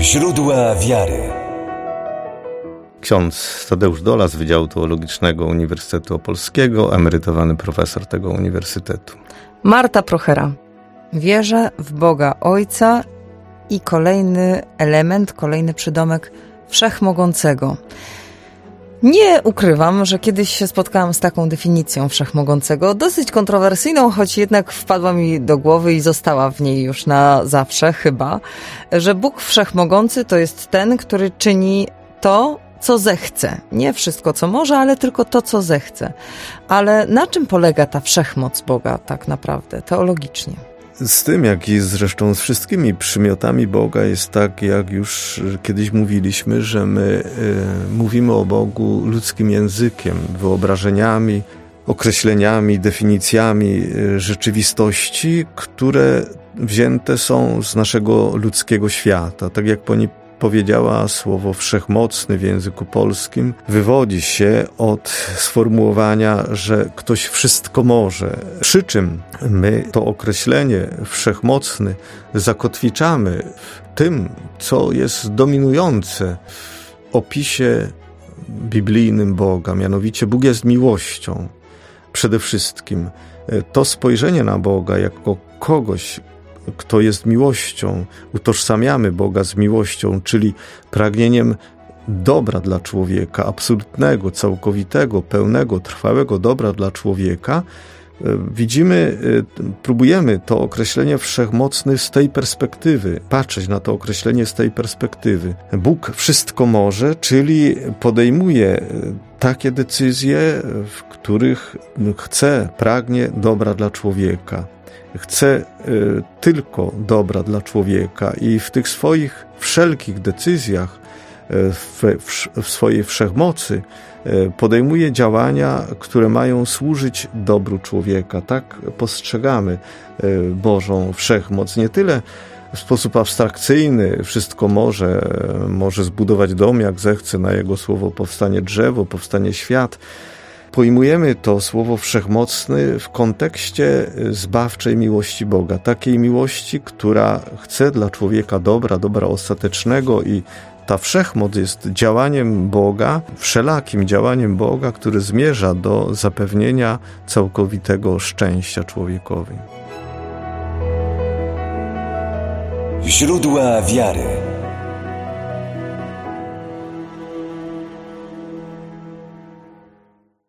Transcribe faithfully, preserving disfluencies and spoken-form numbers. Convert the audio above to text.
Źródła wiary. Ksiądz Tadeusz Dola z Wydziału Teologicznego Uniwersytetu Opolskiego, emerytowany profesor tego uniwersytetu. Marta Prochera. Wierzę w Boga Ojca i kolejny element, kolejny przydomek Wszechmogącego. Nie ukrywam, że kiedyś się spotkałam z taką definicją Wszechmogącego, dosyć kontrowersyjną, choć jednak wpadła mi do głowy i została w niej już na zawsze chyba, że Bóg Wszechmogący to jest ten, który czyni to, co zechce. Nie wszystko, co może, ale tylko to, co zechce. Ale na czym polega ta wszechmoc Boga tak naprawdę, teologicznie? Z tym, jak i zresztą z wszystkimi przymiotami Boga jest tak, jak już kiedyś mówiliśmy, że my y, mówimy o Bogu ludzkim językiem, wyobrażeniami, określeniami, definicjami y, rzeczywistości, które wzięte są z naszego ludzkiego świata. Tak jak pani powiedziała, słowo wszechmocny w języku polskim wywodzi się od sformułowania, że ktoś wszystko może. Przy czym my to określenie wszechmocny zakotwiczamy w tym, co jest dominujące w opisie biblijnym Boga, mianowicie Bóg jest miłością. Przede wszystkim to spojrzenie na Boga jako kogoś, kto jest miłością, utożsamiamy Boga z miłością, czyli pragnieniem dobra dla człowieka, absolutnego, całkowitego, pełnego, trwałego dobra dla człowieka. Widzimy, próbujemy to określenie wszechmocny z tej perspektywy, patrzeć na to określenie z tej perspektywy. Bóg wszystko może, czyli podejmuje takie decyzje, w których chce, pragnie dobra dla człowieka. Chce y, tylko dobra dla człowieka i w tych swoich wszelkich decyzjach, y, w, w, w swojej wszechmocy y, podejmuje działania, które mają służyć dobru człowieka. Tak postrzegamy y, Bożą wszechmoc. Nie tyle w sposób abstrakcyjny, wszystko może, może zbudować dom jak zechce, na jego słowo powstanie drzewo, powstanie świat. Pojmujemy to słowo wszechmocny w kontekście zbawczej miłości Boga. Takiej miłości, która chce dla człowieka dobra, dobra ostatecznego i ta wszechmoc jest działaniem Boga, wszelakim działaniem Boga, który zmierza do zapewnienia całkowitego szczęścia człowiekowi. Źródła wiary.